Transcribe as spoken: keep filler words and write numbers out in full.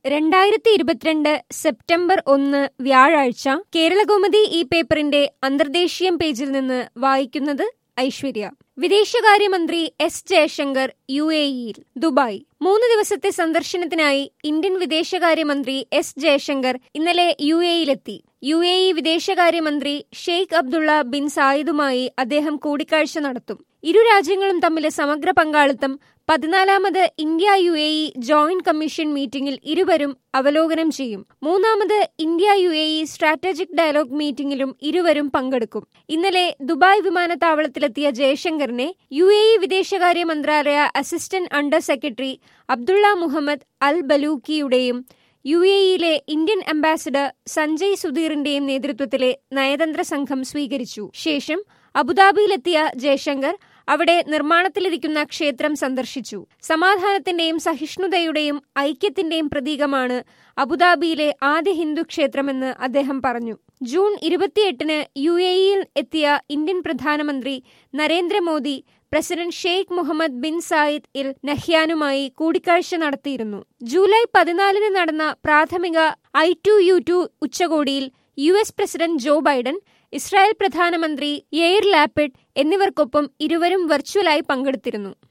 രണ്ടായിരത്തി ഇരുപത്തിരണ്ട് സെപ്റ്റംബർ ഒന്ന് വ്യാഴാഴ്ച കേരളകൗമുദി ഈ പേപ്പറിന്റെ അന്തർദേശീയം പേജിൽ നിന്ന് വായിക്കുന്നത് ഐശ്വര്യ. വിദേശകാര്യമന്ത്രി എസ് ജയശങ്കർ യു എ ഇയിൽ. ദുബായ്. മൂന്ന് ദിവസത്തെ സന്ദർശനത്തിനായി ഇന്ത്യൻ വിദേശകാര്യമന്ത്രി എസ് ജയശങ്കർ ഇന്നലെ യു എയിലെത്തി. യു എ ഇ വിദേശകാര്യമന്ത്രി ഷെയ്ഖ് അബ്ദുള്ള ബിൻ സായിദുമായി അദ്ദേഹം കൂടിക്കാഴ്ച നടത്തും. ഇരു രാജ്യങ്ങളും തമ്മിലെ സമഗ്ര പങ്കാളിത്തം പതിനാലാമത് India U A E joint commission മീറ്റിംഗിൽ ഇരുവരും അവലോകനം ചെയ്യും. മൂന്നാമത് India U A E strategic dialogue മീറ്റിംഗിലും ഇരുവരും പങ്കെടുക്കും. ഇന്നലെ ദുബായ് വിമാനത്താവളത്തിലെത്തിയ ജയശങ്കറിനെ യു എ ഇ വിദേശകാര്യ മന്ത്രാലയ assistant under secretary Abdullah Mohammed Al ബലൂക്കിയുടെയും യു എ ഇയിലെ ഇന്ത്യൻ അംബാസിഡർ സഞ്ജയ് സുധീറിന്റെയും നേതൃത്വത്തിലെ നയതന്ത്ര സംഘം സ്വീകരിച്ചു. ശേഷം അബുദാബിയിലെത്തിയ ജയശങ്കർ അവിടെ നിർമ്മാണത്തിലിരിക്കുന്ന ക്ഷേത്രം സന്ദർശിച്ചു. സമാധാനത്തിന്റെയും സഹിഷ്ണുതയുടെയും ഐക്യത്തിന്റെയും പ്രതീകമാണ് അബുദാബിയിലെ ആദ്യ ഹിന്ദു ക്ഷേത്രമെന്ന് അദ്ദേഹം പറഞ്ഞു. ജൂൺ ഇരുപത്തിയെട്ടിന് യു എ ഇയിൽ എത്തിയ ഇന്ത്യൻ പ്രധാനമന്ത്രി Narendra Modi president Sheikh Mohammed bin Zayed Al നഹ്യാനുമായി കൂടിക്കാഴ്ച നടത്തിയിരുന്നു. ജൂലൈ പതിനാലിന് നടന്ന പ്രാഥമിക ഐ ടു യു ടു ഉച്ചകോടിയിൽ U S president Joe Biden, Israel പ്രധാനമന്ത്രി യെയ്ർ ലാപിഡ് എന്നിവർക്കൊപ്പം ഇരുവരും വെർച്വലായി പങ്കെടുത്തിരുന്നു.